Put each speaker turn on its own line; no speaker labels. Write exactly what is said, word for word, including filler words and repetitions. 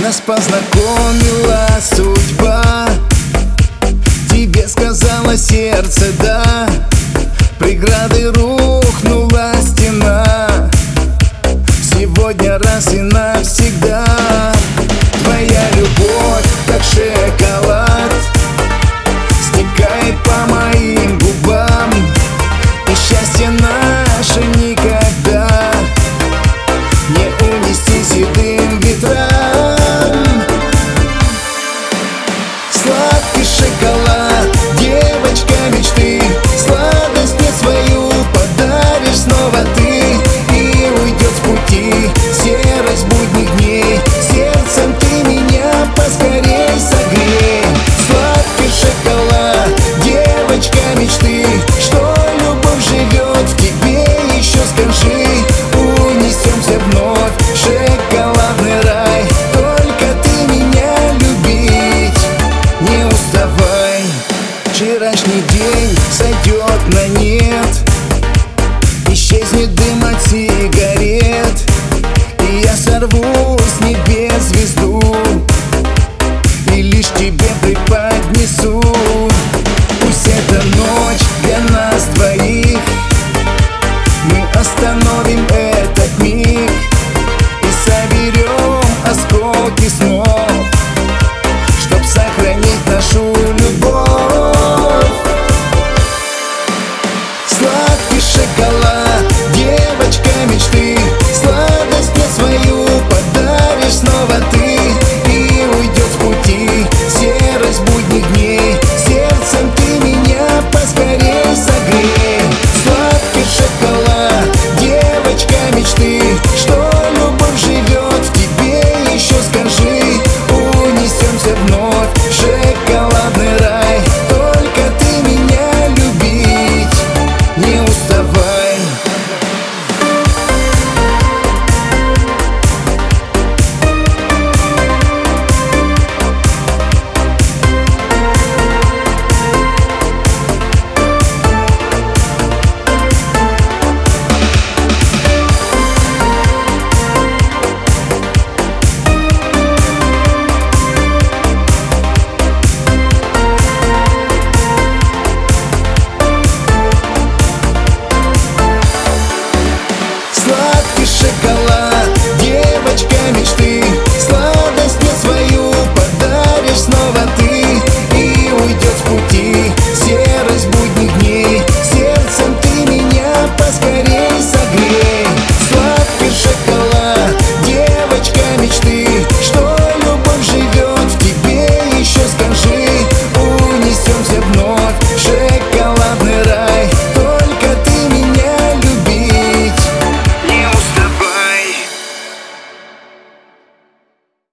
Нас познакомила судьба, тебе сказала сердце да. Преграды рухнула стена, сегодня раз и навсегда. Твоя любовь, как шоколад, стекает по моим губам, и счастье наше никогда не унести седым ветрам. Сладкий шоколад, девочка мечты, сладость мне свою подаришь снова ты, и уйдет с пути серость будних дней. Сердцем ты меня поскорей согрей. Сладкий шоколад, девочка мечты, что любовь живет в тебе, еще скажи. Унесемся вновь в шоколадный рай, только ты меня любить не уставай. Вчерашний день сойдет на нет, исчезнет дым от сигарет, и я сорву